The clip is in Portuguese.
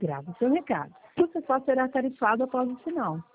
Grave o seu recado. O acessório será tarifado após o sinal.